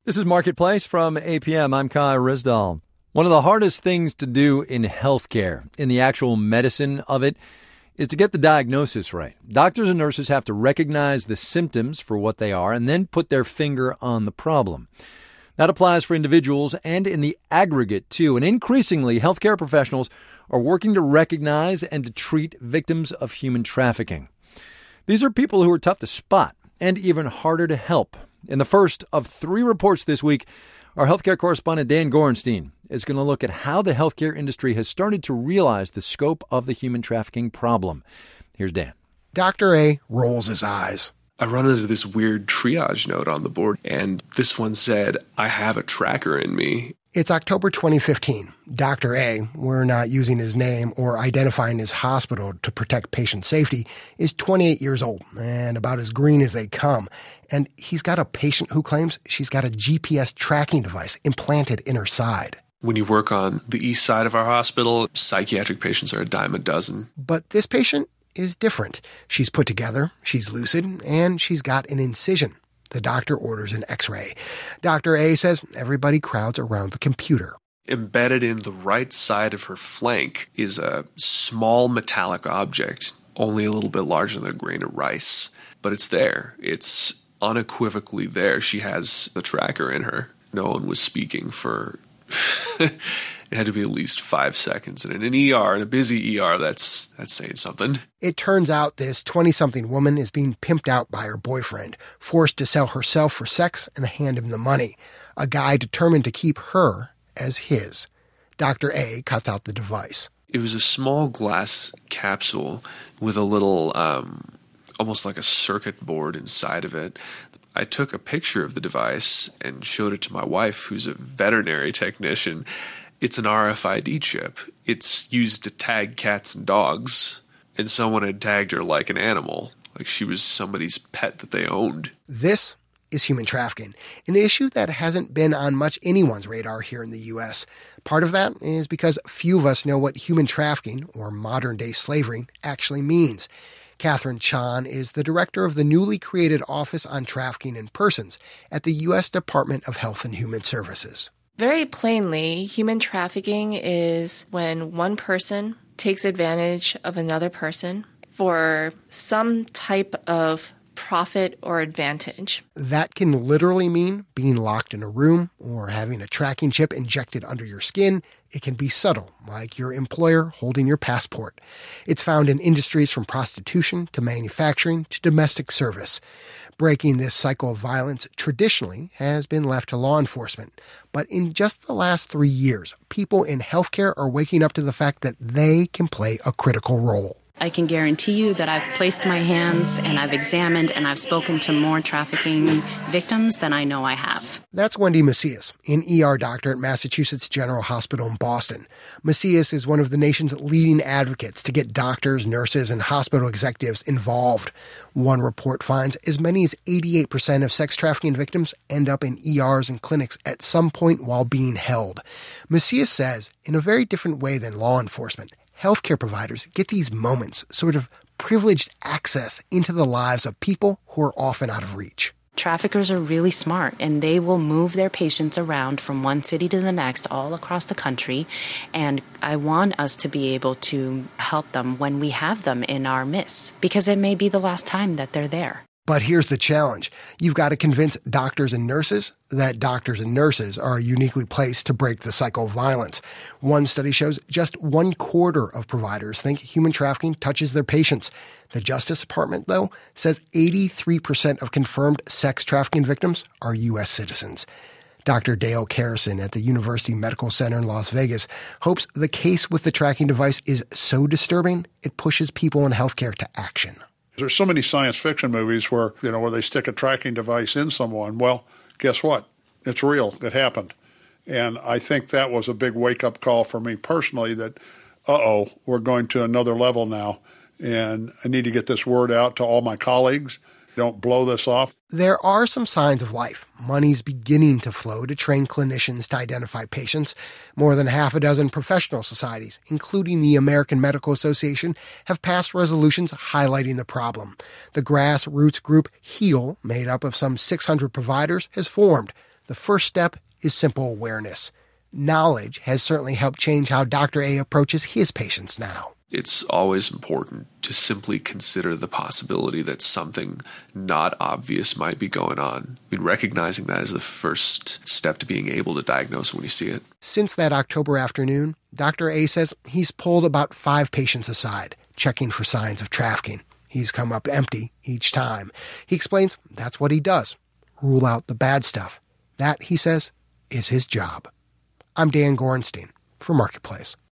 This is Marketplace from APM. I'm Kai Risdal. One of the hardest things to do in healthcare, in the actual medicine of it, is to get the diagnosis right. Doctors and nurses have to recognize the symptoms for what they are and then put their finger on the problem. That applies for individuals and in the aggregate, too. And increasingly, healthcare professionals are working to recognize and to treat victims of human trafficking. These are people who are tough to spot and even harder to help. In the first of 3 reports this week, our healthcare correspondent Dan Gorenstein is going to look at how the healthcare industry has started to realize the scope of the human trafficking problem. Here's Dan. Dr. A rolls his eyes. I run into this weird triage note on the board, and this one said, "I have a tracker in me." It's October 2015. Dr. A, we're not using his name or identifying his hospital to protect patient safety, is 28 years old and about as green as they come. And he's got a patient who claims she's got a GPS tracking device implanted in her side. When you work on the east side of our hospital, psychiatric patients are a dime a dozen. But this patient is different. She's put together, she's lucid, and she's got an incision. The doctor orders an X-ray. Dr. A says everybody crowds around the computer. Embedded in the right side of her flank is a small metallic object, only a little bit larger than a grain of rice. But it's there. It's unequivocally there. She has the tracker in her. No one was speaking for... It had to be at least 5 seconds. And in an ER, in a busy ER, that's saying something. It turns out this 20-something woman is being pimped out by her boyfriend, forced to sell herself for sex and hand him the money. A guy determined to keep her as his. Dr. A cuts out the device. It was a small glass capsule with a little, almost like a circuit board inside of it. I took a picture of the device and showed it to my wife, who's a veterinary technician. It's an RFID chip. It's used to tag cats and dogs, and someone had tagged her like an animal, like she was somebody's pet that they owned. This is human trafficking, an issue that hasn't been on much anyone's radar here in the U.S. Part of that is because few of us know what human trafficking, or modern-day slavery, actually means. Catherine Chan is the director of the newly created Office on Trafficking in Persons at the U.S. Department of Health and Human Services. Very plainly, human trafficking is when one person takes advantage of another person for some type of profit or advantage. That can literally mean being locked in a room or having a tracking chip injected under your skin. It can be subtle, like your employer holding your passport. It's found in industries from prostitution to manufacturing to domestic service. Breaking this cycle of violence traditionally has been left to law enforcement. But in just the last 3 years, people in healthcare are waking up to the fact that they can play a critical role. I can guarantee you that I've placed my hands and I've examined and I've spoken to more trafficking victims than I know I have. That's Wendy Macias, an ER doctor at Massachusetts General Hospital in Boston. Macias is one of the nation's leading advocates to get doctors, nurses, and hospital executives involved. One report finds as many as 88% of sex trafficking victims end up in ERs and clinics at some point while being held. Macias says, in a very different way than law enforcement, healthcare providers get these moments, sort of privileged access into the lives of people who are often out of reach. Traffickers are really smart, and they will move their patients around from one city to the next all across the country. And I want us to be able to help them when we have them in our midst, because it may be the last time that they're there. But here's the challenge. You've got to convince doctors and nurses that doctors and nurses are uniquely placed to break the cycle of violence. One study shows just 1/4 of providers think human trafficking touches their patients. The Justice Department, though, says 83% of confirmed sex trafficking victims are U.S. citizens. Dr. Dale Carrison at the University Medical Center in Las Vegas hopes the case with the tracking device is so disturbing it pushes people in healthcare to action. There's so many science fiction movies where they stick a tracking device in someone. Well, guess what? It's real. It happened. And I think that was a big wake-up call for me personally that, we're going to another level now. And I need to get this word out to all my colleagues. Don't blow this off. There are some signs of life. Money's beginning to flow to train clinicians to identify patients. More than 6 professional societies, including the American Medical Association, have passed resolutions highlighting the problem. The grassroots group HEAL, made up of some 600 providers, has formed. The first step is simple awareness. Knowledge has certainly helped change how Dr. A approaches his patients now. It's always important to simply consider the possibility that something not obvious might be going on. I mean, recognizing that is the first step to being able to diagnose when you see it. Since that October afternoon, Dr. A says he's pulled about 5 patients aside, checking for signs of trafficking. He's come up empty each time. He explains that's what he does, rule out the bad stuff. That, he says, is his job. I'm Dan Gorenstein for Marketplace.